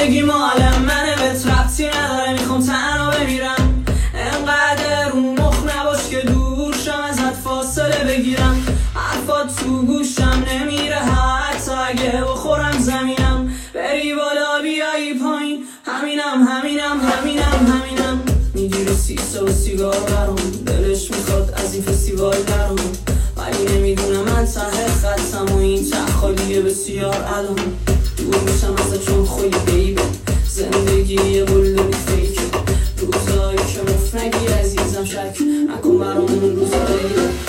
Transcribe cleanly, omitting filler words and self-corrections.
زندگی مال منه، بهت ربطی نداره، میخوام تنها بمیرم. انقدر رو مخ نباش که دور شم ازت فاصله بگیرم. حرفات تو گوشم نمیره حتی اگه بخورم زمینم. بری بالا بیایی پایین، همینم. میگیری سیسه و سیگار برام، دلش میخواد از این فستیوال درام، ولی نمیدونم من ته خطم و این ته خالیه بسیار الان. دور میشم ازت چون خوی بیبه، زندگی یه بلده بی فیکه. روزایی که مفت نگی عزیزم، شک نکن برامون روزایی